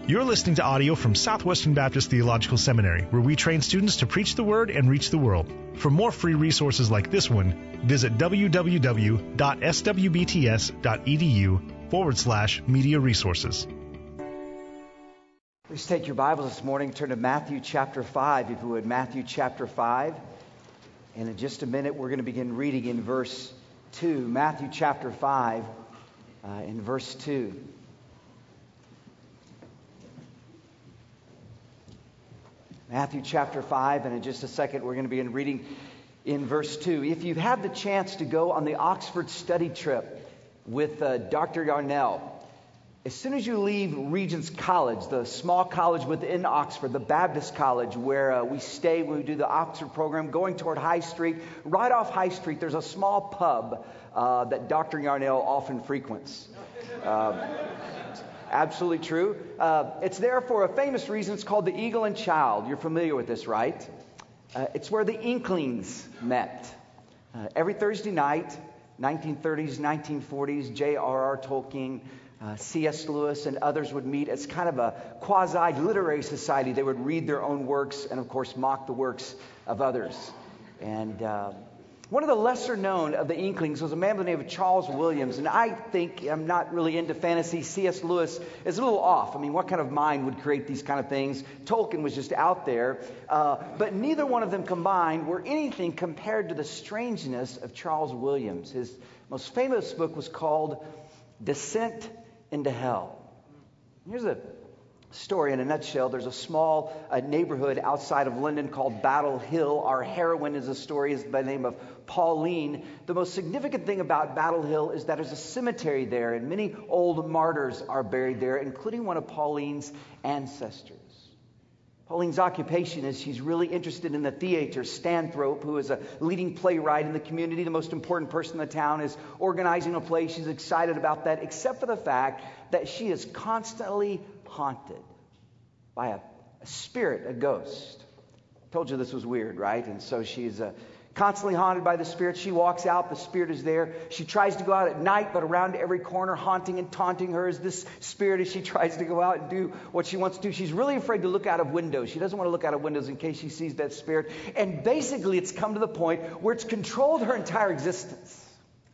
You're listening to audio from Southwestern Baptist Theological Seminary, where we train students to preach the Word and reach the world. For more free resources like this one, visit www.swbts.edu/media resources. Please take your Bibles this morning, turn to Matthew chapter 5, if you would. Matthew chapter 5. And in just a minute, we're going to begin reading in verse 2. Matthew chapter 5, in verse 2. Matthew chapter 5, and in just a second, we're going to begin reading in verse 2. If you've had the chance to go on the Oxford study trip with Dr. Yarnell, as soon as you leave Regent's College, the small college within Oxford, the Baptist college where we stay when we do the Oxford program, going toward High Street, right off High Street, there's a small pub that Dr. Yarnell often frequents. Absolutely true. It's there for a famous reason. It's called the Eagle and Child. You're familiar with this, right? It's where the Inklings met. Every Thursday night, 1930s, 1940s, J.R.R. Tolkien, C.S. Lewis, and others would meet as kind of a quasi-literary society. They would read their own works and, of course, mock the works of others. And one of the lesser known of the Inklings was a man by the name of Charles Williams. And I think, I'm not really into fantasy, C.S. Lewis is a little off. I mean, what kind of mind would create these kind of things? Tolkien was just out there. But neither one of them combined were anything compared to the strangeness of Charles Williams. His most famous book was called Descent into Hell. Here's a story in a nutshell. There's a small neighborhood outside of London called Battle Hill. Our heroine is by the name of Pauline. The most significant thing about Battle Hill is that there's a cemetery there, and many old martyrs are buried there, including one of Pauline's ancestors. Pauline's occupation is she's really interested in the theater. Stanthrope, who is a leading playwright in the community, the most important person in the town, is organizing a play. She's excited about that, except for the fact that she is constantly haunted by a spirit, a ghost. I told you this was weird, right? And so she's constantly haunted by the spirit. She walks out, the spirit is there. She tries to go out at night, but around every corner, haunting and taunting her is this spirit as she tries to go out and do what she wants to do. She's really afraid to look out of windows. She doesn't want to look out of windows in case she sees that spirit. And basically, it's come to the point where it's controlled her entire existence.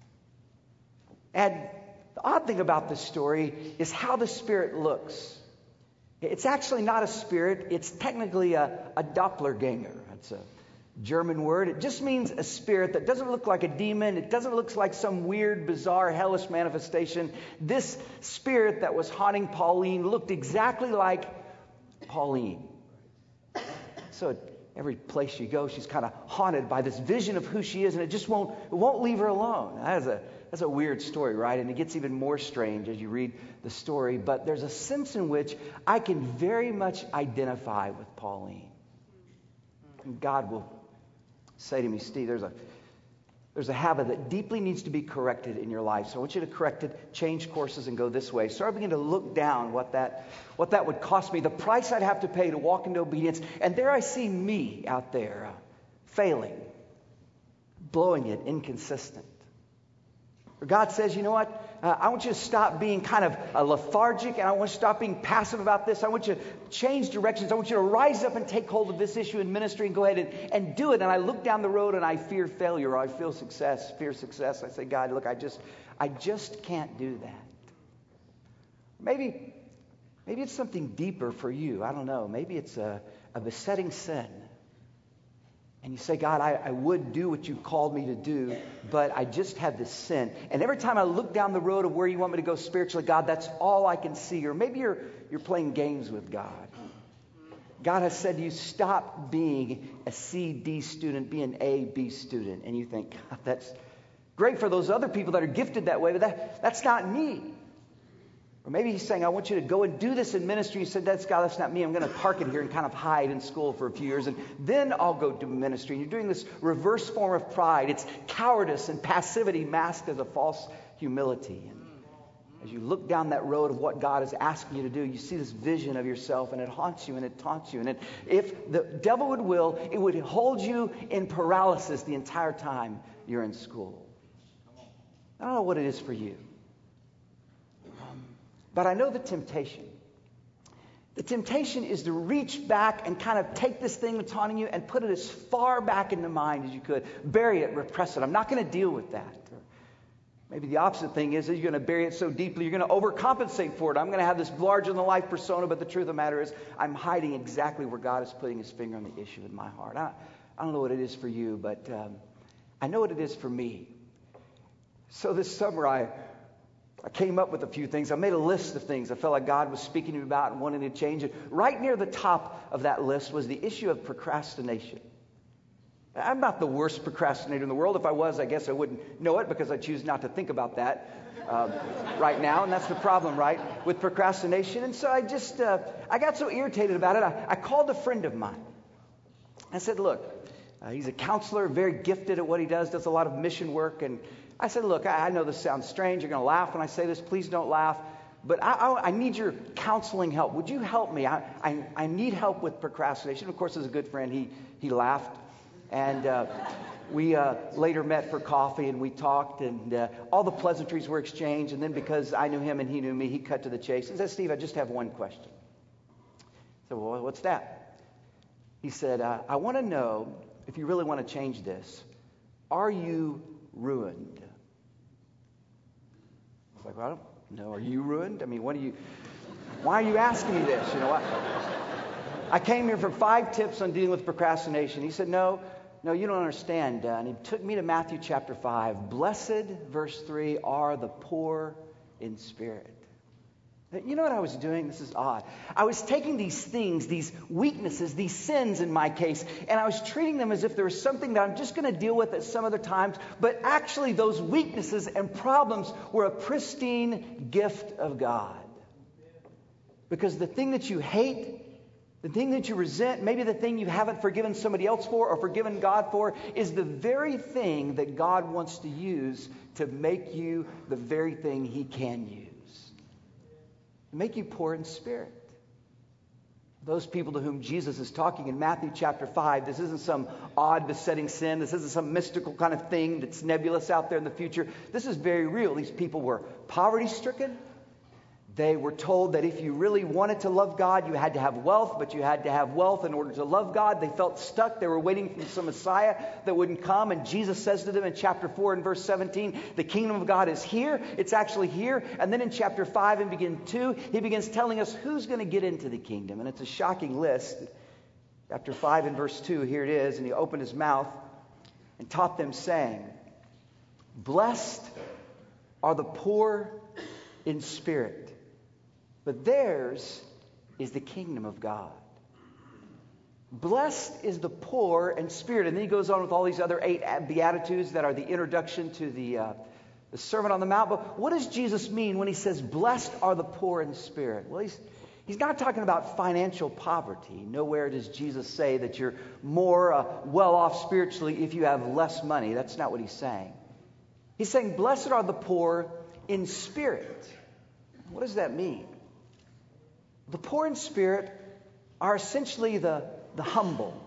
And the odd thing about this story is how the spirit looks. It's actually not a spirit. It's technically a doppelganger. It's a German word. It just means a spirit that doesn't look like a demon. It doesn't look like some weird, bizarre, hellish manifestation. This spirit that was haunting Pauline looked exactly like Pauline. So every place she goes, she's kind of haunted by this vision of who she is, and it won't leave her alone. That's a weird story, right? And it gets even more strange as you read the story. But there's a sense in which I can very much identify with Pauline. And God will say to me, Steve, there's a habit that deeply needs to be corrected in your life. So I want you to correct it, change courses, and go this way. So I begin to look down what that would cost me, the price I'd have to pay to walk into obedience. And there I see me out there failing, blowing it, inconsistent. God says, you know what? I want you to stop being kind of lethargic, and I want you to stop being passive about this. I want you to change directions. I want you to rise up and take hold of this issue in ministry and go ahead and do it. And I look down the road and I fear failure, or I fear success. I say, God, look, I just can't do that. Maybe it's something deeper for you. I don't know. Maybe it's a besetting sin. And you say, God, I would do what you called me to do, but I just have this sin. And every time I look down the road of where you want me to go spiritually, God, that's all I can see. Or maybe you're playing games with God. God has said to you, stop being a C, D student, be an A, B student. And you think, God, that's great for those other people that are gifted that way, but that's not me. Or maybe he's saying, I want you to go and do this in ministry. You said, that's not me. I'm going to park it here and kind of hide in school for a few years, and then I'll go do ministry. And you're doing this reverse form of pride. It's cowardice and passivity masked as a false humility. And as you look down that road of what God is asking you to do, you see this vision of yourself, and it haunts you and it taunts you. And if the devil would will, it would hold you in paralysis the entire time you're in school. I don't know what it is for you. But I know the temptation. the temptation is to reach back and kind of take this thing that's haunting you and put it as far back in the mind as you could. Bury it, repress it. I'm not going to deal with that. Maybe the opposite thing is that you're going to bury it so deeply, you're going to overcompensate for it. I'm going to have this larger-than-life persona, but the truth of the matter is I'm hiding exactly where God is putting his finger on the issue in my heart. I don't know what it is for you, but I know what it is for me. So this summer, I came up with a few things. I made a list of things I felt like God was speaking to me about and wanting to change it. Right near the top of that list was the issue of procrastination. I'm not the worst procrastinator in the world. If I was, I guess I wouldn't know it because I choose not to think about that right now. And that's the problem, right, with procrastination. And so I got so irritated about it, I called a friend of mine. I said, look, he's a counselor, very gifted at what he does a lot of mission work. And I said, look, I know this sounds strange. You're going to laugh when I say this. Please don't laugh. But I need your counseling help. Would you help me? I need help with procrastination. Of course, as a good friend, he laughed. And we later met for coffee, and we talked, and all the pleasantries were exchanged. And then because I knew him and he knew me, he cut to the chase and said, Steve, I just have one question. I said, well, what's that? He said, I want to know, if you really want to change this, are you ruined? I was like, well, I don't know. Are you ruined? I mean, why are you asking me this? You know what? I came here for 5 tips on dealing with procrastination. He said, no, you don't understand. And he took me to Matthew chapter 5. Blessed, verse 3, are the poor in spirit. You know what I was doing? This is odd. I was taking these things, these weaknesses, these sins in my case, and I was treating them as if there was something that I'm just going to deal with at some other times. But actually, those weaknesses and problems were a pristine gift of God. Because the thing that you hate, the thing that you resent, maybe the thing you haven't forgiven somebody else for or forgiven God for, is the very thing that God wants to use to make you the very thing he can use. To make you poor in spirit. Those people to whom Jesus is talking in Matthew chapter 5, this isn't some odd besetting sin. This isn't some mystical kind of thing that's nebulous out there in the future. This is very real. These people were poverty-stricken. They were told that if you really wanted to love God, you had to have wealth, but you had to have wealth in order to love God. They felt stuck. They were waiting for some Messiah that wouldn't come. And Jesus says to them in chapter 4 and verse 17, the kingdom of God is here. It's actually here. And then in chapter 5 and begin 2, he begins telling us who's going to get into the kingdom. And it's a shocking list. Chapter 5 and verse 2, here it is. And he opened his mouth and taught them, saying, blessed are the poor in spirit, but theirs is the kingdom of God. Blessed is the poor in spirit. And then he goes on with all these other 8 Beatitudes that are the introduction to the Sermon on the Mount. But what does Jesus mean when he says, blessed are the poor in spirit? Well, he's not talking about financial poverty. Nowhere does Jesus say that you're more well-off spiritually if you have less money. That's not what he's saying. He's saying, blessed are the poor in spirit. What does that mean? The poor in spirit are essentially the humble.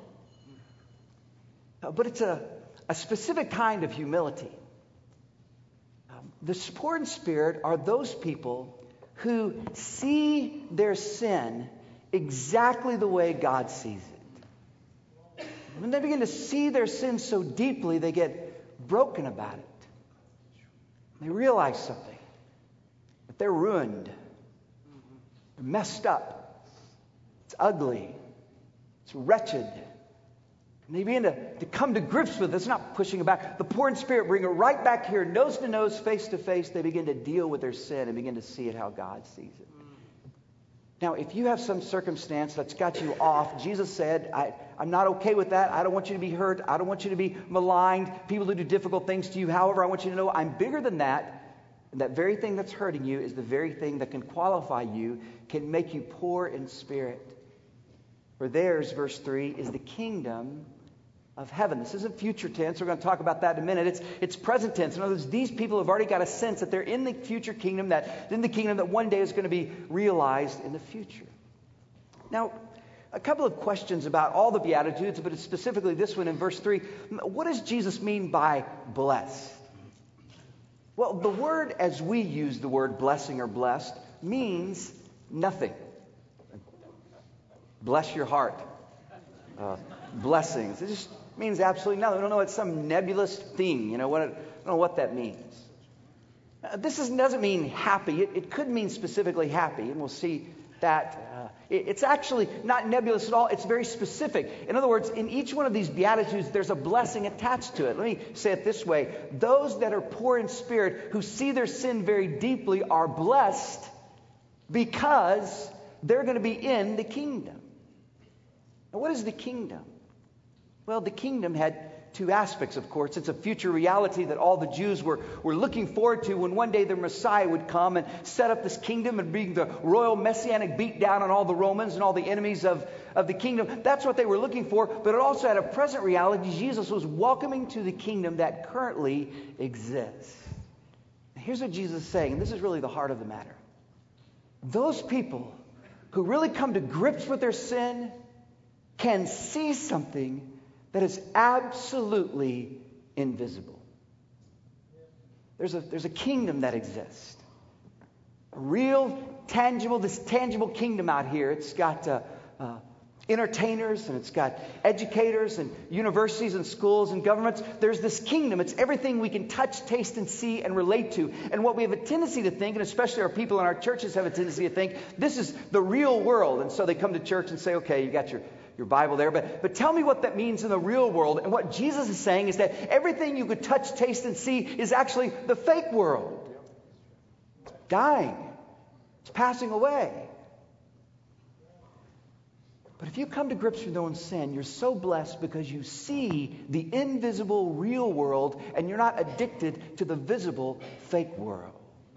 But it's a specific kind of humility. The poor in spirit are those people who see their sin exactly the way God sees it. When they begin to see their sin so deeply, they get broken about it. They realize something, that they're ruined. They're messed up. It's ugly. It's wretched. And they begin to come to grips with it. It's not pushing it back. The poor in spirit bring it right back here, nose to nose, face to face. They begin to deal with their sin and begin to see it how God sees it. Now, if you have some circumstance that's got you off, Jesus said, I'm not okay with that. I don't want you to be hurt. I don't want you to be maligned. People who do difficult things to you. However, I want you to know I'm bigger than that. And that very thing that's hurting you is the very thing that can qualify you, can make you poor in spirit. For theirs, verse 3, is the kingdom of heaven. This isn't future tense. We're going to talk about that in a minute. It's present tense. In other words, these people have already got a sense that they're in the future kingdom, that one day is going to be realized in the future. Now, a couple of questions about all the Beatitudes, but it's specifically this one in verse 3. What does Jesus mean by blessed? Well, the word as we use the word blessing or blessed means nothing. bless your heart. Blessings. It just means absolutely nothing. We don't know. It's some nebulous thing. I don't know what that means. This doesn't mean happy. It could mean specifically happy, and we'll see that. It's actually not nebulous at all. It's very specific. In other words, in each one of these Beatitudes, there's a blessing attached to it. Let me say it this way. Those that are poor in spirit, who see their sin very deeply, are blessed because they're going to be in the kingdom. Now, what is the kingdom? Well, the kingdom had two aspects, of course. It's a future reality that all the Jews were looking forward to when one day their Messiah would come and set up this kingdom and bring the royal messianic beat down on all the Romans and all the enemies of the kingdom. That's what they were looking for, but it also had a present reality. Jesus was welcoming to the kingdom that currently exists. Now, here's what Jesus is saying, and this is really the heart of the matter. Those people who really come to grips with their sin can see something that is absolutely invisible. There's a kingdom that exists. A real, tangible, this tangible kingdom out here. It's got entertainers, and it's got educators and universities and schools and governments. There's this kingdom. It's everything we can touch, taste, and see and relate to. And what we have a tendency to think, and especially our people in our churches have a tendency to think, this is the real world. And so they come to church and say, okay, you got your Bible there, but tell me what that means in the real world. And what Jesus is saying is that everything you could touch, taste, and see is actually the fake world. It's dying. It's passing away. But if you come to grips with your own sin, you're so blessed because you see the invisible real world and you're not addicted to the visible fake world.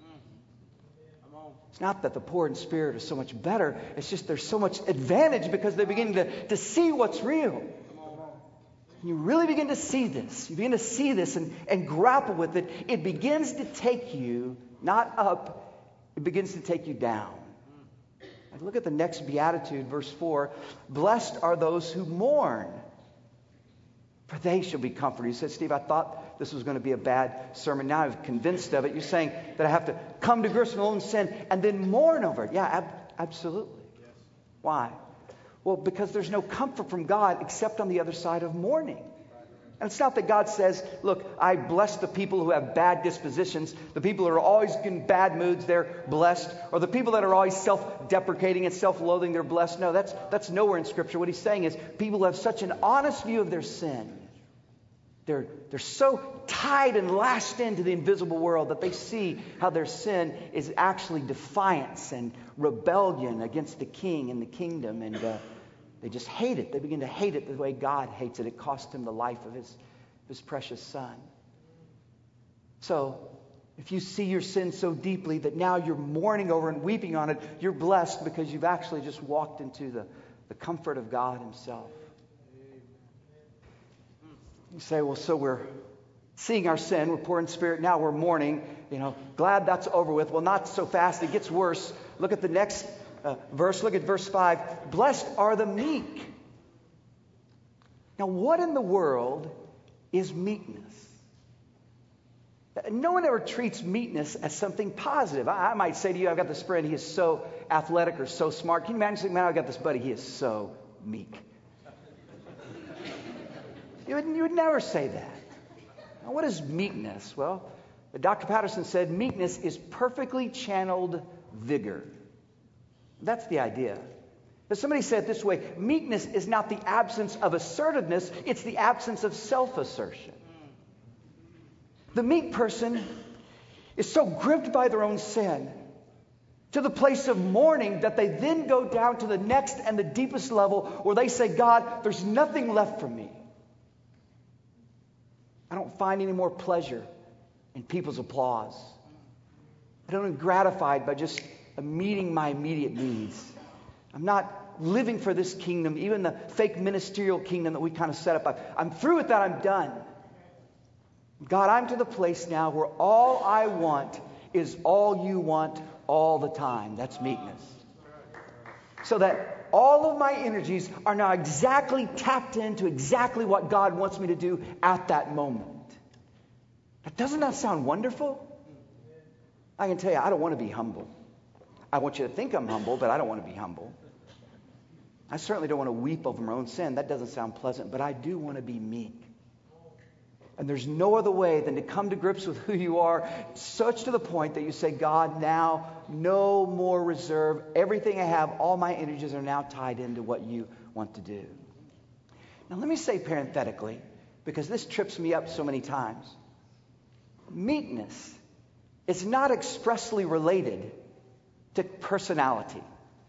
It's not that the poor in spirit are so much better. It's just there's so much advantage because they're beginning to see what's real. You really begin to see this. You begin to see this and grapple with it. It begins to take you not up. It begins to take you down. Like, look at the next beatitude, verse 4. Blessed are those who mourn, for they shall be comforted. You said, Steve, I thought this was going to be a bad sermon. Now I'm convinced of it. You're saying that I have to come to grips with my own sin and then mourn over it. Yeah, absolutely. Yes. Why? Well, because there's no comfort from God except on the other side of mourning. And it's not that God says, look, I bless the people who have bad dispositions. The people who are always in bad moods, they're blessed. Or the people that are always self-deprecating and self-loathing, they're blessed. No, that's nowhere in Scripture. What he's saying is people who have such an honest view of their sin, they're so tied and lashed into the invisible world that they see how their sin is actually defiance and rebellion against the king and the kingdom. And they just hate it. They begin to hate it the way God hates it. It cost him the life of his precious son. So if you see your sin so deeply that now you're mourning over and weeping on it, you're blessed because you've actually just walked into the comfort of God himself. You say, well, so we're seeing our sin, we're poor in spirit, now we're mourning, glad that's over with. Well, not so fast, it gets worse. Look at the next verse, look at verse 5. Blessed are the meek. Now, what in the world is meekness? No one ever treats meekness as something positive. I might say to you, I've got this friend, he is so athletic or so smart. Can you imagine saying, man, I've got this buddy, he is so meek. You would never say that. Now, what is meekness? Well, Dr. Patterson said meekness is perfectly channeled vigor. That's the idea. But somebody said it this way, meekness is not the absence of assertiveness, it's the absence of self-assertion. The meek person is so gripped by their own sin to the place of mourning that they then go down to the next and the deepest level where they say, God, there's nothing left for me. I don't find any more pleasure in people's applause. I don't get gratified by just meeting my immediate needs. I'm not living for this kingdom, even the fake ministerial kingdom that we kind of set up. I'm through with that. I'm done. God, I'm to the place now where all I want is all you want all the time. That's meekness. So that all of my energies are now exactly tapped into exactly what God wants me to do at that moment. Now, doesn't that sound wonderful? I can tell you, I don't want to be humble. I want you to think I'm humble, but I don't want to be humble. I certainly don't want to weep over my own sin. That doesn't sound pleasant, but I do want to be meek. And there's no other way than to come to grips with who you are, such to the point that you say, God, now no more reserve. Everything I have, all my energies are now tied into what you want to do. Now let me say parenthetically, because this trips me up so many times, meekness is not expressly related to personality.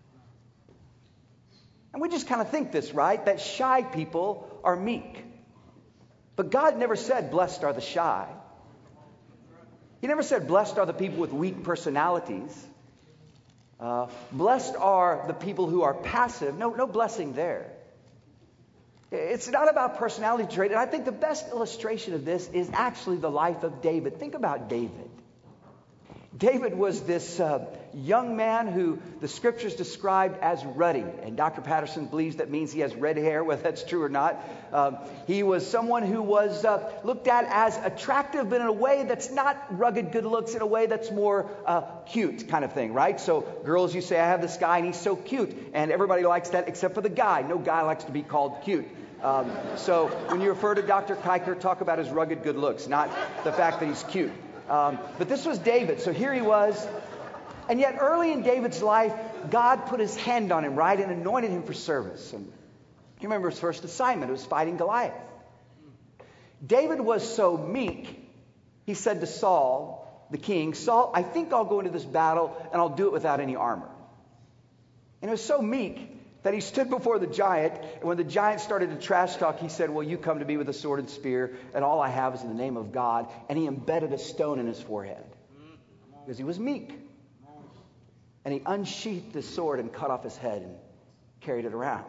And we just kind of think this, right? That shy people are meek. But God never said, blessed are the shy. He never said, blessed are the people with weak personalities. Blessed are the people who are passive. No blessing there. It's not about personality trait. And I think the best illustration of this is actually the life of David. Think about David. David was this young man who the scriptures described as ruddy. And Dr. Patterson believes that means he has red hair, whether that's true or not. He was someone who was looked at as attractive, but in a way that's not rugged good looks, in a way that's more cute kind of thing, right? So girls, you say, I have this guy and he's so cute. And everybody likes that except for the guy. No guy likes to be called cute. So when you refer to Dr. Kiker, talk about his rugged good looks, not the fact that he's cute. But this was David. So here he was. And yet early in David's life, God put his hand on him, right, and anointed him for service. And you remember his first assignment. It was fighting Goliath. David was so meek, he said to Saul, the king, Saul, I think I'll go into this battle and I'll do it without any armor. And it was so meek that he stood before the giant, and when the giant started to trash talk, he said, well, you come to me with a sword and spear, and all I have is in the name of God. And he embedded a stone in his forehead because he was meek. And he unsheathed his sword and cut off his head and carried it around.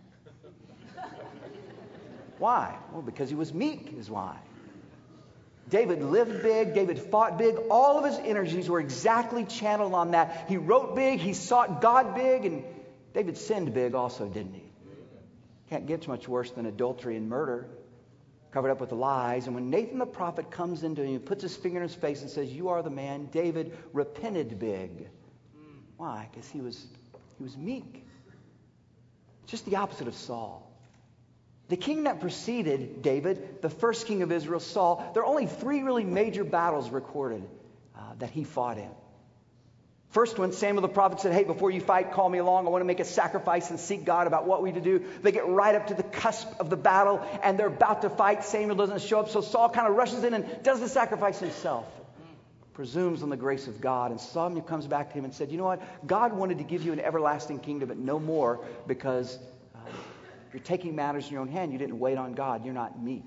Why? Well, because he was meek is why. David lived big. David fought big. All of his energies were exactly channeled on that. He wrote big. He sought God big. And David sinned big also, didn't he? Can't get much worse than adultery and murder, covered up with lies. And when Nathan the prophet comes into him, he puts his finger in his face and says, you are the man, David repented big. Why? Because he was meek. Just the opposite of Saul. The king that preceded David, the first king of Israel, Saul, there are only 3 really major battles recorded that he fought in. First one, Samuel the prophet said, hey, before you fight, call me along. I want to make a sacrifice and seek God about what we to do. They get right up to the cusp of the battle, and they're about to fight. Samuel doesn't show up, so Saul kind of rushes in and does the sacrifice himself. Presumes on the grace of God. And Samuel comes back to him and said, you know what? God wanted to give you an everlasting kingdom, but no more, because you're taking matters in your own hand. You didn't wait on God. You're not meek.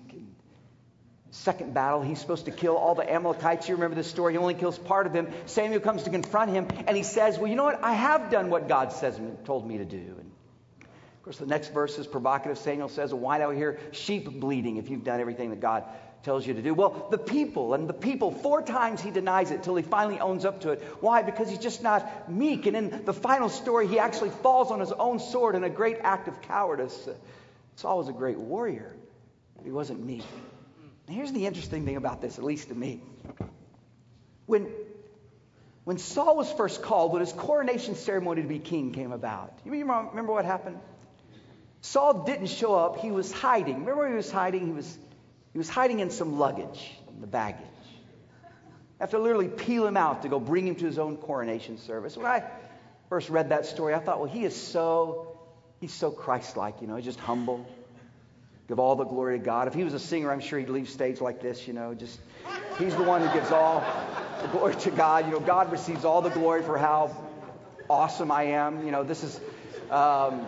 Second battle, he's supposed to kill all the Amalekites. You remember this story. He only kills part of them. Samuel comes to confront him, and he says, well, you know what? I have done what God told me to do. And of course, the next verse is provocative. Samuel says, well, why do I hear sheep bleating if you've done everything that God tells you to do? Well, the people, 4 times he denies it till he finally owns up to it. Why? Because he's just not meek. And in the final story, he actually falls on his own sword in a great act of cowardice. Saul was a great warrior, but he wasn't meek. Here's the interesting thing about this, at least to me. When Saul was first called, when his coronation ceremony to be king came about, you remember what happened? Saul didn't show up. He was hiding. Remember where he was hiding? He was hiding in some luggage, in the baggage. I have to literally peel him out to go bring him to his own coronation service. When I first read that story, I thought, well, he's so Christ-like, he's just humble. Give all the glory to God. If he was a singer, I'm sure he'd leave stage like this, he's the one who gives all the glory to God. God receives all the glory for how awesome I am. This is, now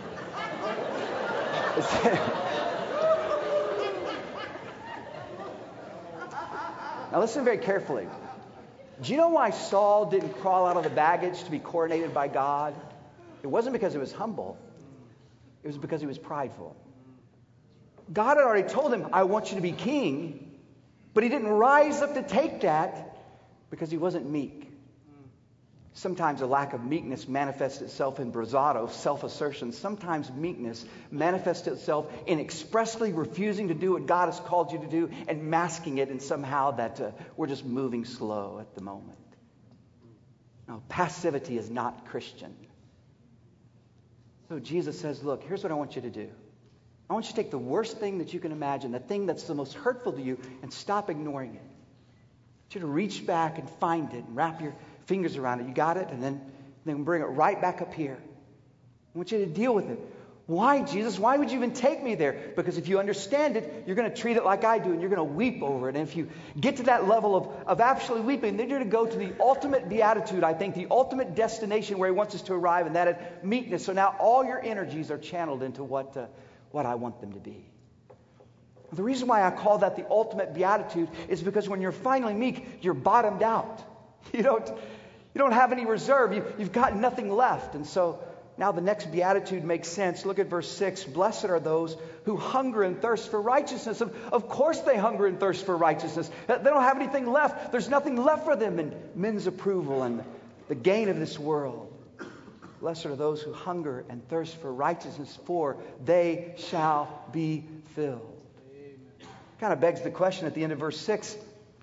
listen very carefully. Do you know why Saul didn't crawl out of the baggage to be coronated by God? It wasn't because he was humble. It was because he was prideful. God had already told him, I want you to be king, but he didn't rise up to take that because he wasn't meek. Sometimes a lack of meekness manifests itself in bravado, self-assertion. Sometimes meekness manifests itself in expressly refusing to do what God has called you to do and masking it in somehow that we're just moving slow at the moment. No, passivity is not Christian. So Jesus says, look, here's what I want you to do. I want you to take the worst thing that you can imagine, the thing that's the most hurtful to you, and stop ignoring it. I want you to reach back and find it and wrap your fingers around it. You got it? And then bring it right back up here. I want you to deal with it. Why, Jesus? Why would you even take me there? Because if you understand it, you're going to treat it like I do, and you're going to weep over it. And if you get to that level of actually weeping, then you're going to go to the ultimate beatitude, I think, the ultimate destination where He wants us to arrive, and that is meekness. So now all your energies are channeled into what I want them to be. The reason why I call that the ultimate beatitude is because when you're finally meek, you're bottomed out. You don't have any reserve. You've got nothing left. And so now the next beatitude makes sense. Look at verse 6. Blessed are those who hunger and thirst for righteousness. Of course they hunger and thirst for righteousness. They don't have anything left. There's nothing left for them in men's approval and the gain of this world. Blessed are those who hunger and thirst for righteousness, for they shall be filled. Kind of begs the question at the end of verse 6,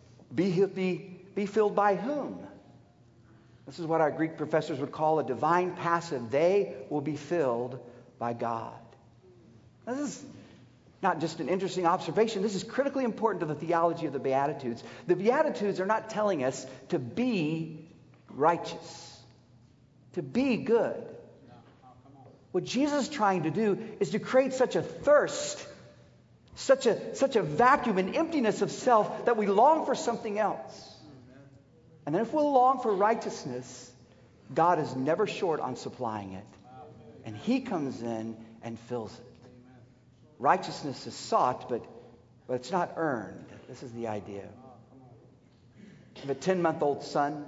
be filled by whom? This is what our Greek professors would call a divine passive. They will be filled by God. Now, this is not just an interesting observation. This is critically important to the theology of the Beatitudes. The Beatitudes are not telling us to be righteous, to be good. What Jesus is trying to do is to create such a thirst, such a vacuum and emptiness of self that we long for something else. And then if we long for righteousness, God is never short on supplying it. And He comes in and fills it. Righteousness is sought, but it's not earned. This is the idea. I have a 10-month-old son.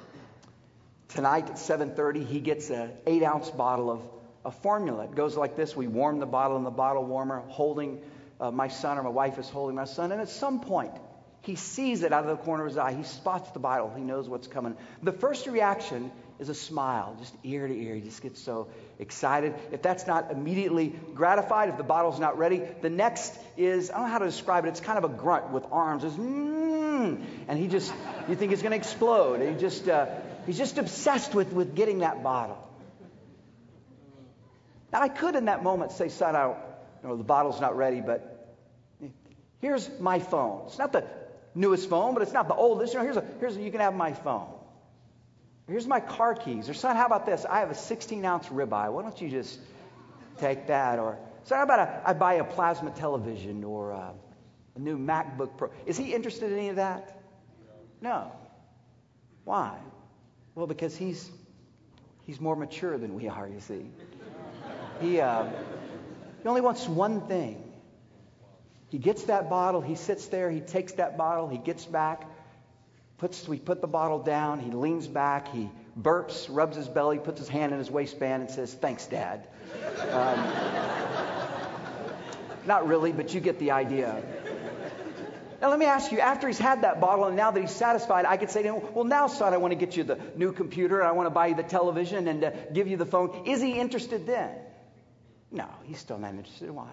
Tonight at 7:30, he gets an 8-ounce bottle of formula. It goes like this. We warm the bottle in the bottle warmer, holding my son, or my wife is holding my son. And at some point, he sees it out of the corner of his eye. He spots the bottle. He knows what's coming. The first reaction is a smile, just ear to ear. He just gets so excited. If that's not immediately gratified, if the bottle's not ready, the next is, I don't know how to describe it. It's kind of a grunt with arms. It's, and you think he's going to explode. He's just obsessed with getting that bottle. Now, I could in that moment say, son, the bottle's not ready, but here's my phone. It's not the newest phone, but it's not the oldest. Here's you can have my phone. Here's my car keys. Or son, how about this? I have a 16-ounce ribeye. Why don't you just take that? Or son, how about I buy a plasma television or a new MacBook Pro? Is he interested in any of that? No. Why? Well, because he's more mature than we are, you see. He only wants one thing. He gets that bottle, he sits there, he takes that bottle, he gets back, we put the bottle down, he leans back, he burps, rubs his belly, puts his hand in his waistband and says, thanks, Dad. Not really, but you get the idea. Now let me ask you, after he's had that bottle and now that he's satisfied, I could say to him, well, now, son, I want to get you the new computer, and I want to buy you the television and give you the phone. Is he interested then? No, he's still not interested. Why?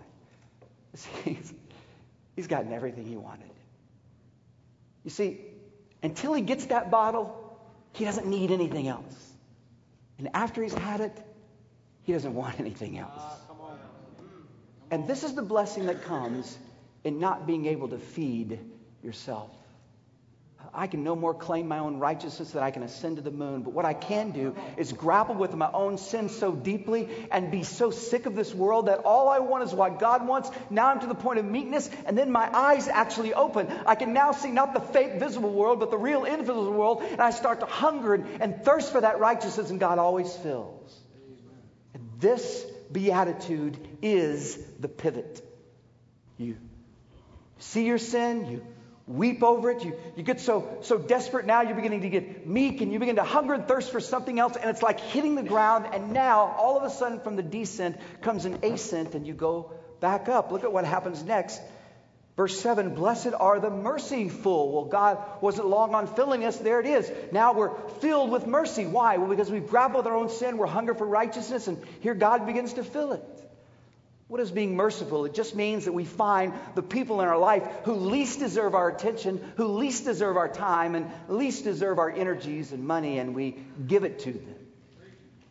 He's gotten everything he wanted. You see, until he gets that bottle, he doesn't need anything else. And after he's had it, he doesn't want anything else. And this is the blessing that comes in not being able to feed yourself. I can no more claim my own righteousness than I can ascend to the moon. But what I can do is grapple with my own sin so deeply and be so sick of this world that all I want is what God wants. Now I'm to the point of meekness, and then my eyes actually open. I can now see not the fake visible world, but the real invisible world. And I start to hunger and thirst for that righteousness, and God always fills. And this beatitude is the pivot. You see your sin, you weep over it. You get so desperate now, you're beginning to get meek, and you begin to hunger and thirst for something else, and it's like hitting the ground, and now all of a sudden from the descent comes an ascent, and you go back up. Look at what happens next. Verse 7, blessed are the merciful. Well, God wasn't long on filling us. There it is. Now we're filled with mercy. Why? Well, because we've grappled with our own sin. We're hungry for righteousness, and here God begins to fill it. What is being merciful? It just means that we find the people in our life who least deserve our attention, who least deserve our time, and least deserve our energies and money, and we give it to them.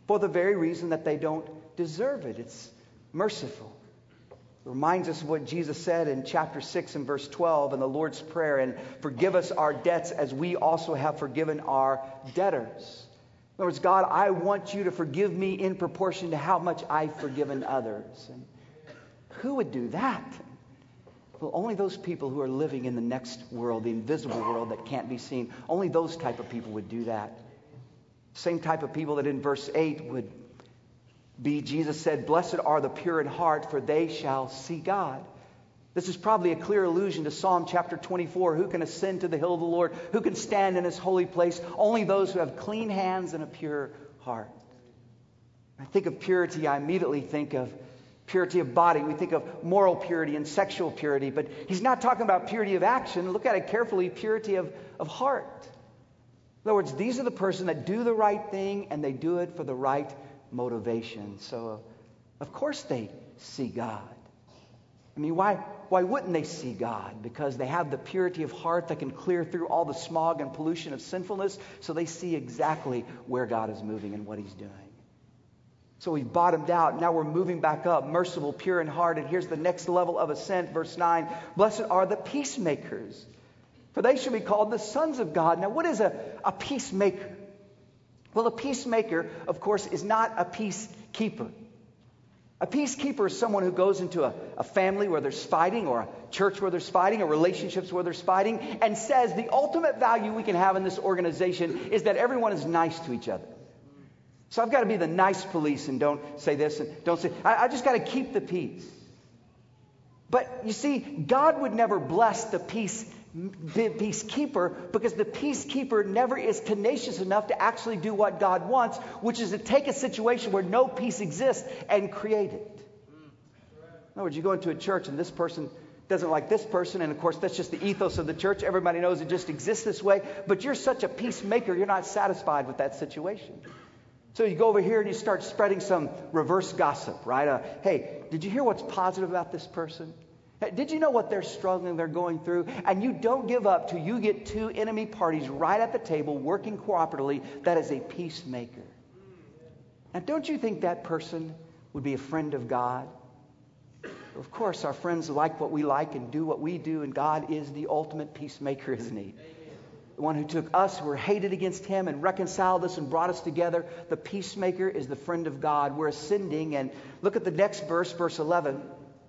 for the very reason that they don't deserve it. It's merciful. It reminds us of what Jesus said in chapter 6 and verse 12 in the Lord's Prayer, and forgive us our debts as we also have forgiven our debtors. In other words, God, I want you to forgive me in proportion to how much I've forgiven others. And who would do that? Well, only those people who are living in the next world, the invisible world that can't be seen. Only those type of people would do that. Same type of people that in verse 8 would be, Jesus said, blessed are the pure in heart, for they shall see God. This is probably a clear allusion to Psalm chapter 24. Who can ascend to the hill of the Lord? Who can stand in his holy place? Only those who have clean hands and a pure heart. When I think of purity, I immediately think of purity of body. We think of moral purity and sexual purity. But he's not talking about purity of action. Look at it carefully. Purity of heart. In other words, these are the person that do the right thing and they do it for the right motivation. So, of course they see God. I mean, why wouldn't they see God? Because they have the purity of heart that can clear through all the smog and pollution of sinfulness. So they see exactly where God is moving and what he's doing. So we've bottomed out. Now we're moving back up. Merciful, pure in heart. And here's the next level of ascent. Verse 9. Blessed are the peacemakers, for they shall be called the sons of God. Now what is a peacemaker? Well, a peacemaker, of course, is not a peacekeeper. A peacekeeper is someone who goes into a family where there's fighting, or a church where there's fighting, or relationships where there's fighting, and says the ultimate value we can have in this organization is that everyone is nice to each other. So I've got to be the nice police and don't say this and don't say... I just got to keep the peace. But you see, God would never bless the peacekeeper, because the peacekeeper never is tenacious enough to actually do what God wants, which is to take a situation where no peace exists and create it. In other words, you go into a church and this person doesn't like this person, and of course that's just the ethos of the church. Everybody knows it just exists this way, but you're such a peacemaker, you're not satisfied with that situation. So you go over here and you start spreading some reverse gossip, right? Hey, did you hear what's positive about this person? Did you know what they're struggling, they're going through? And you don't give up till you get two enemy parties right at the table working cooperatively. That is a peacemaker. Now, don't you think that person would be a friend of God? Of course, our friends like what we like and do what we do, and God is the ultimate peacemaker, isn't he? The one who took us who were hated against him and reconciled us and brought us together. The peacemaker is the friend of God. We're ascending, and look at the next verse, verse 10.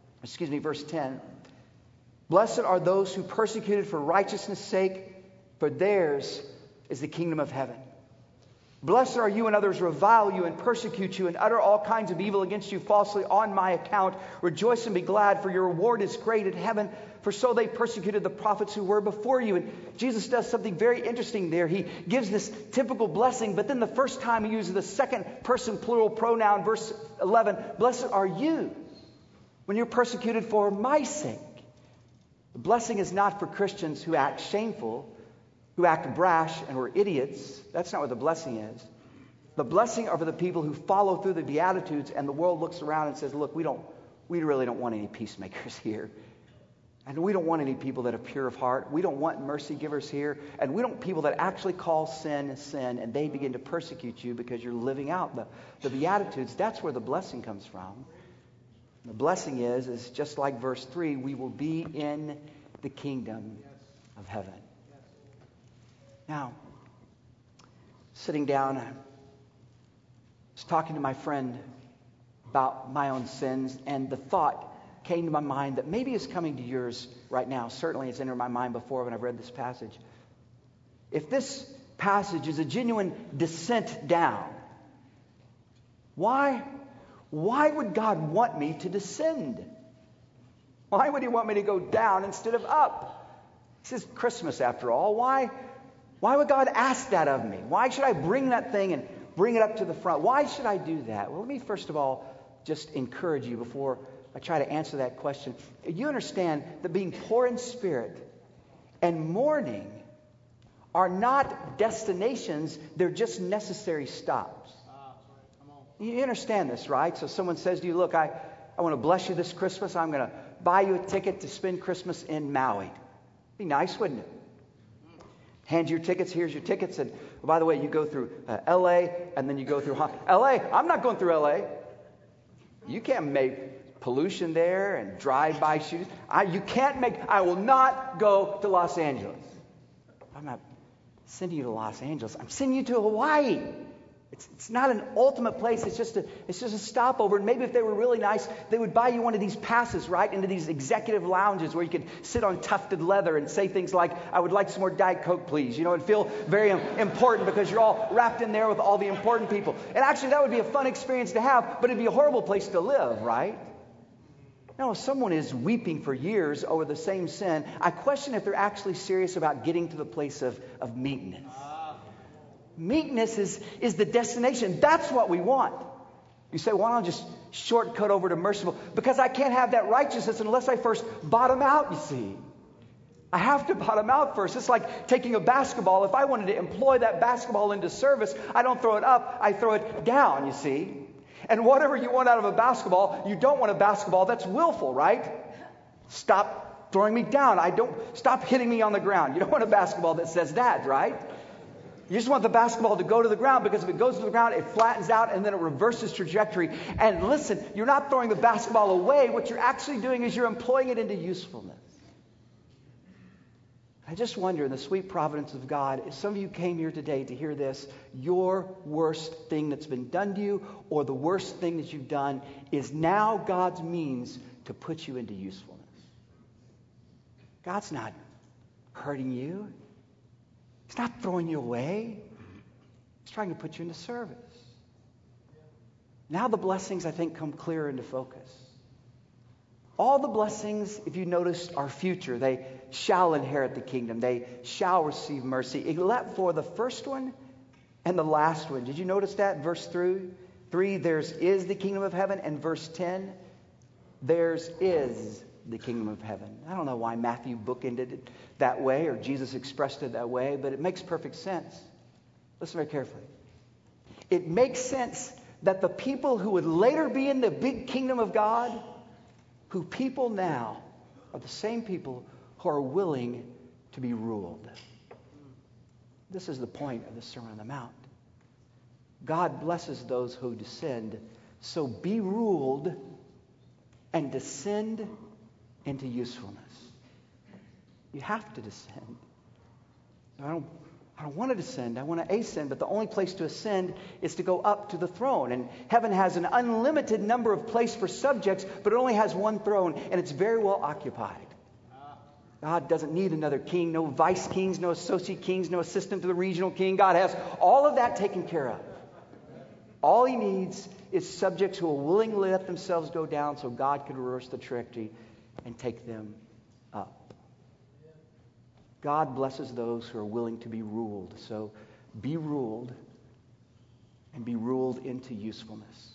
Blessed are those who persecuted for righteousness' sake, for theirs is the kingdom of heaven. Blessed are you when others revile you and persecute you and utter all kinds of evil against you falsely on my account. Rejoice and be glad, for your reward is great in heaven, for so they persecuted the prophets who were before you. And Jesus does something very interesting there. He gives this typical blessing, but then the first time he uses the second person plural pronoun, verse 11, blessed are you when you're persecuted for my sake. The blessing is not for Christians who act shameful, who act brash and who are idiots. That's not what the blessing is. The blessing are for the people who follow through the Beatitudes, and the world looks around and says, look, we really don't want any peacemakers here. And we don't want any people that are pure of heart. We don't want mercy givers here. And we don't want people that actually call sin, and they begin to persecute you because you're living out the Beatitudes. That's where the blessing comes from. The blessing is just like verse 3, we will be in the kingdom of heaven. Now, sitting down, I was talking to my friend about my own sins, and the thought came to my mind that maybe is coming to yours right now. Certainly it's entered my mind before when I've read this passage. If this passage is a genuine descent down, why would God want me to descend? Why would he want me to go down instead of up? This is Christmas after all. Why would God ask that of me? Why should I bring that thing and bring it up to the front? Why should I do that? Well, let me first of all just encourage you before I try to answer that question. You understand that being poor in spirit and mourning are not destinations, they're just necessary stops. You understand this, right? So someone says to you, look, I want to bless you this Christmas. I'm going to buy you a ticket to spend Christmas in Maui. Be nice, wouldn't it? Hand you your tickets. Here's your tickets. And by the way, you go through L.A. and then you go through L.A. I'm not going through L.A. You can't make pollution there and drive-by shootings. I will not go to Los Angeles. I'm not sending you to Los Angeles. I'm sending you to Hawaii. It's not an ultimate place. It's just a stopover. And maybe if they were really nice, they would buy you one of these passes, right, into these executive lounges where you could sit on tufted leather and say things like, I would like some more Diet Coke, please. You know, and feel very important because you're all wrapped in there with all the important people. And actually, that would be a fun experience to have, but it'd be a horrible place to live, right? Now, if someone is weeping for years over the same sin, I question if they're actually serious about getting to the place of meekness. Meekness is the destination. That's what we want. You say, why don't I just shortcut over to merciful? Because I can't have that righteousness unless I first bottom out, you see. I have to bottom out first. It's like taking a basketball. If I wanted to employ that basketball into service, I don't throw it up, I throw it down, you see. And whatever you want out of a basketball, you don't want a basketball that's willful, right? Stop throwing me down. Stop hitting me on the ground. You don't want a basketball that says that, right? You just want the basketball to go to the ground, because if it goes to the ground, it flattens out and then it reverses trajectory. And listen, you're not throwing the basketball away. What you're actually doing is you're employing it into usefulness. I just wonder, in the sweet providence of God, if some of you came here today to hear this, your worst thing that's been done to you, or the worst thing that you've done, is now God's means to put you into usefulness. God's not hurting you. He's not throwing you away. He's trying to put you into service. Now the blessings, I think, come clearer into focus. All the blessings, if you notice, are future. They shall inherit the kingdom. They shall receive mercy. Except for the first one and the last one. Did you notice that? Verse 3, theirs is the kingdom of heaven. And verse 10, theirs is the kingdom of heaven. I don't know why Matthew bookended it that way, or Jesus expressed it that way, but it makes perfect sense. Listen very carefully. It makes sense that the people who would later be in the big kingdom of God, who people now are the same people who are willing to be ruled. This is the point of the Sermon on the Mount. God blesses those who descend, so be ruled and descend into usefulness. You have to descend. I don't want to descend. I want to ascend, but the only place to ascend is to go up to the throne. And heaven has an unlimited number of places for subjects, but it only has one throne, and it's very well occupied. God doesn't need another king, no vice kings, no associate kings, no assistant to the regional king. God has all of that taken care of. All he needs is subjects who are willing to let themselves go down so God can reverse the trajectory and take them up. God blesses those who are willing to be ruled. So be ruled, and be ruled into usefulness.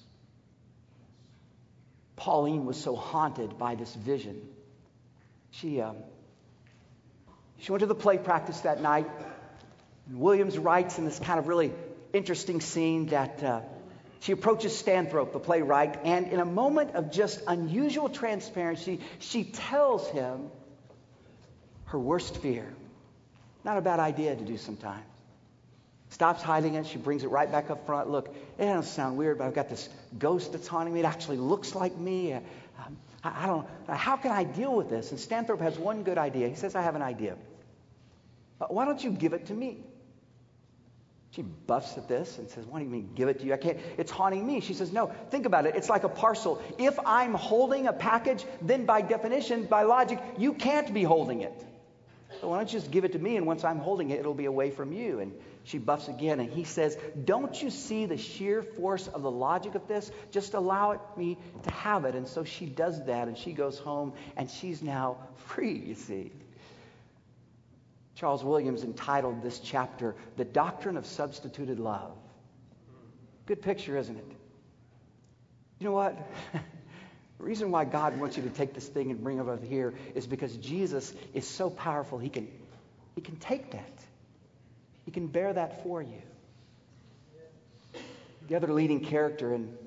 Pauline was so haunted by this vision. She went to the play practice that night. And Williams writes in this kind of really interesting scene that she approaches Stanthorpe, the playwright, and in a moment of just unusual transparency, she tells him her worst fear. Not a bad idea to do sometimes. Stops hiding it. She brings it right back up front. Look, it doesn't sound weird, but I've got this ghost that's haunting me. It actually looks like me. I don't. How can I deal with this? And Stanthorpe has one good idea. He says, I have an idea. Why don't you give it to me? She buffs at this and says, what do you mean, give it to you? I can't. It's haunting me. She says, no, think about it. It's like a parcel. If I'm holding a package, then by definition, by logic, you can't be holding it. So why don't you just give it to me, and once I'm holding it, it'll be away from you. And she buffs again, and he says, don't you see the sheer force of the logic of this? Just allow me to have it. And so she does that, and she goes home, and she's now free, you see. Charles Williams entitled this chapter, The Doctrine of Substituted Love. Good picture, isn't it? You know what? The reason why God wants you to take this thing and bring it over here is because Jesus is so powerful, he can take that. He can bear that for you. The other leading character in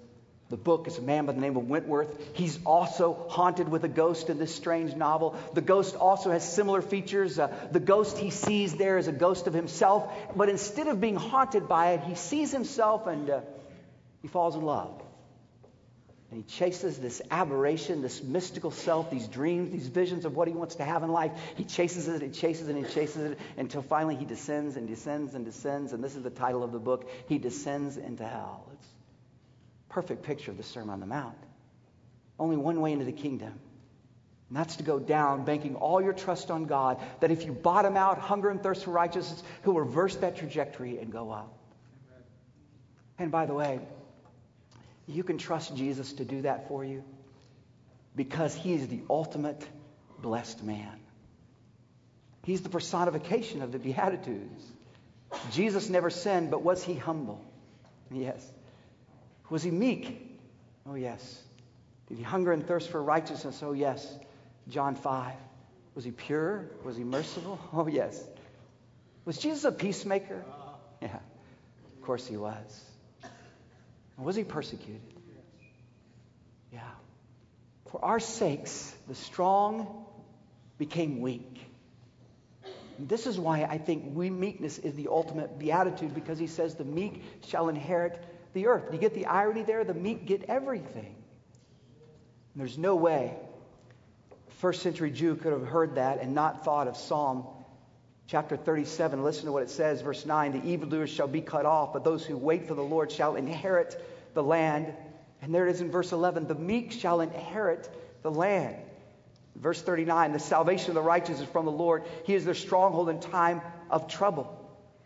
The book is a man by the name of Wentworth. He's also haunted with a ghost in this strange novel. The ghost also has similar features. The ghost he sees there is a ghost of himself. But instead of being haunted by it, he sees himself and he falls in love. And he chases this aberration, this mystical self, these dreams, these visions of what he wants to have in life. He chases it and chases it and chases it until finally he descends and descends and descends. And this is the title of the book. He descends into hell. It's a perfect picture of the Sermon on the Mount. Only one way into the kingdom. And that's to go down, banking all your trust on God, that if you bottom out, hunger and thirst for righteousness, He'll reverse that trajectory and go up. And by the way, you can trust Jesus to do that for you because He is the ultimate blessed man. He's the personification of the Beatitudes. Jesus never sinned, but was He humble? Yes. Was He meek? Oh, yes. Did He hunger and thirst for righteousness? Oh, yes. John 5. Was He pure? Was He merciful? Oh, yes. Was Jesus a peacemaker? Yeah. Of course He was. Was He persecuted? Yeah. For our sakes, the strong became weak. And this is why I think meekness is the ultimate beatitude, because He says the meek shall inherit the earth. Do you get the irony there? The meek get everything. And there's no way a first century Jew could have heard that and not thought of Psalm chapter 37, listen to what it says, verse 9. The evildoers shall be cut off, but those who wait for the Lord shall inherit the land. And there it is in verse 11. The meek shall inherit the land. Verse 39. The salvation of the righteous is from the Lord. He is their stronghold in time of trouble.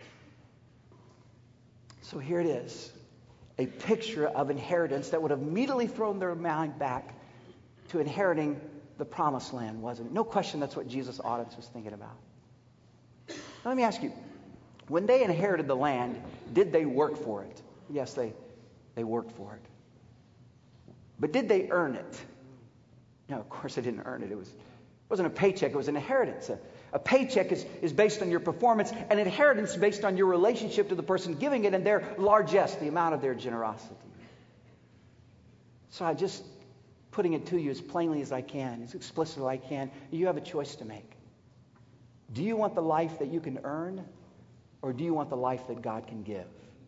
So here it is. A picture of inheritance that would have immediately thrown their mind back to inheriting the promised land, wasn't it? No question that's what Jesus' audience was thinking about. Now, let me ask you, when they inherited the land, did they work for it? Yes, they worked for it. But did they earn it? No, of course they didn't earn it. It wasn't a paycheck, it was an inheritance. A paycheck is based on your performance, and inheritance is based on your relationship to the person giving it and their largesse, the amount of their generosity. So I'm just putting it to you as plainly as I can, as explicitly as I can. You have a choice to make. Do you want the life that you can earn, or do you want the life that God can give?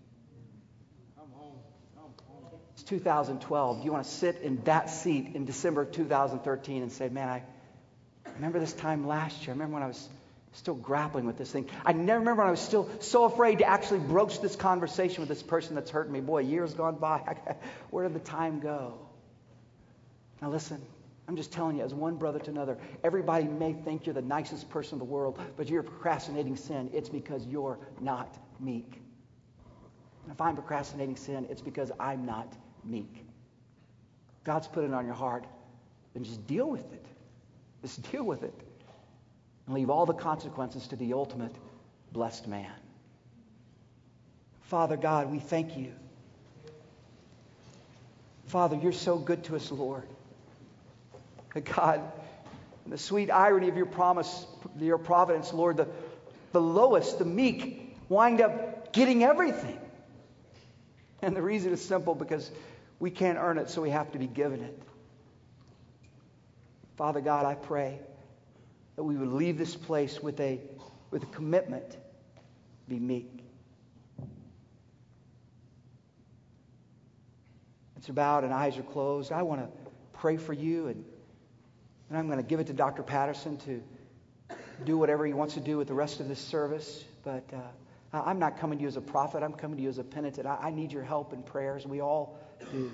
It's 2012. Do you want to sit in that seat in December of 2013 and say, man, I remember this time last year. I remember when I was still grappling with this thing. I never remember when I was still so afraid to actually broach this conversation with this person that's hurting me. Boy, years gone by. Where did the time go? Now listen, I'm just telling you, as one brother to another, everybody may think you're the nicest person in the world, but you're procrastinating sin. It's because you're not meek. And if I'm procrastinating sin, it's because I'm not meek. God's put it on your heart, then just deal with it. Just deal with it. And leave all the consequences to the ultimate blessed man. Father God, we thank you. Father, you're so good to us, Lord. God, the sweet irony of your promise, your providence, Lord, the lowest, the meek, wind up getting everything. And the reason is simple, because we can't earn it, so we have to be given it. Father God, I pray that we would leave this place with a commitment to be meek. It's bowed and eyes are closed. I want to pray for you, and I'm going to give it to Dr. Patterson to do whatever he wants to do with the rest of this service. But I'm not coming to you as a prophet. I'm coming to you as a penitent. I need your help and prayers. We all do.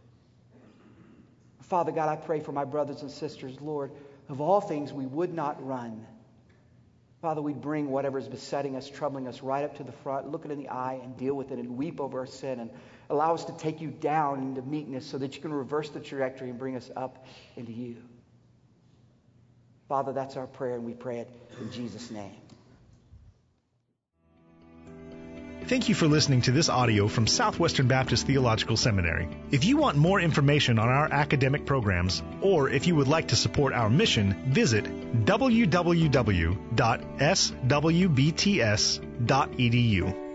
Father God, I pray for my brothers and sisters, Lord. Of all things, we would not run. Father, we bring whatever is besetting us, troubling us, right up to the front, look it in the eye and deal with it and weep over our sin and allow us to take you down into meekness so that you can reverse the trajectory and bring us up into you. Father, that's our prayer, and we pray it in Jesus' name. Thank you for listening to this audio from Southwestern Baptist Theological Seminary. If you want more information on our academic programs, or if you would like to support our mission, visit www.swbts.edu.